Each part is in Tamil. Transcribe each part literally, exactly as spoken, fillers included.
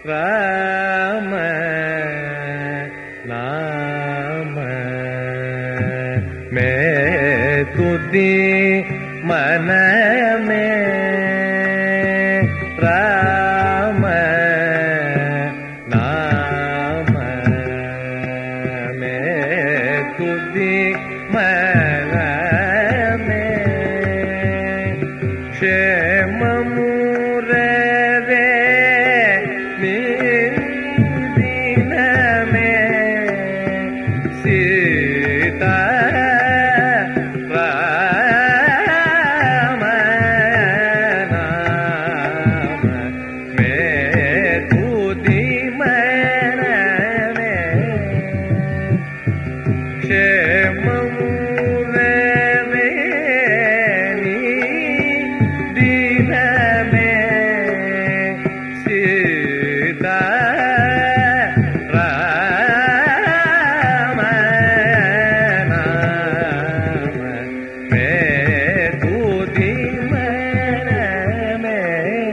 ராம நாம மே துதி மனமே ராம நாம மே துதி மனமே க்ஷேமமுரவே நிதினமே சீதா ராம நாம மே துதி மனமே க்ஷேமமுரவே நிதினமே சீதா ராம நாம மே துதி மனமே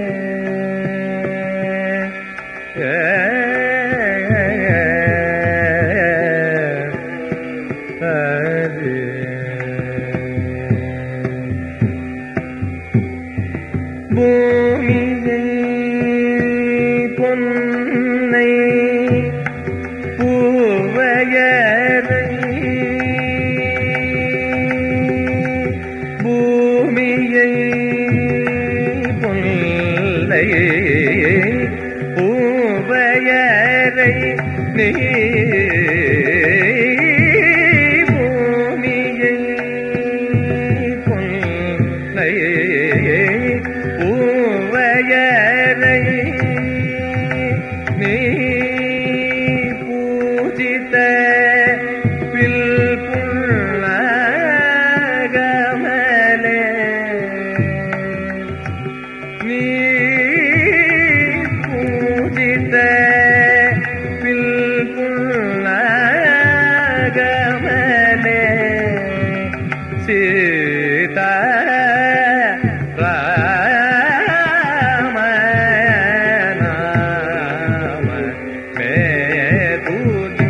பூமியை பொன்னை பூவையரை பூமியை பொன்னை பூவையரை நீ பூமியை பொன்னை பூவையரை நீ பூஜித்த பில்புள்ளகமலே நீ பூஜித்த பில்புள்ளகமலே சீதா ராம நாம மே துதி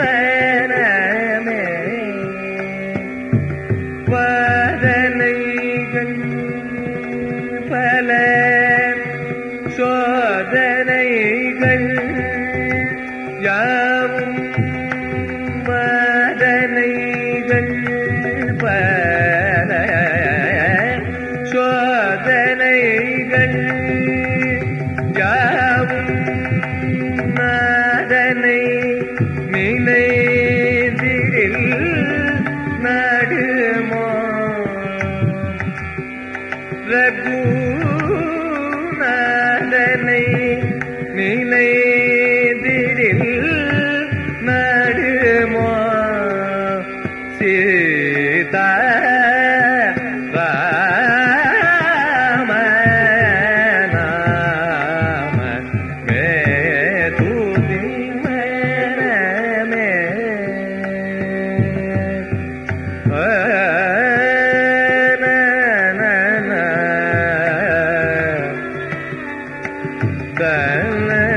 மனமே வாதனைகள் பல சோதனைகள் யாவும் வாதனைகள் பல சோதனைகள் யாவும் நாதனை நினைதில் நடுமோ ரகுநாதனை நினைதில் நடுமோ சீதா ராம நாம மே துதி மனமே na na na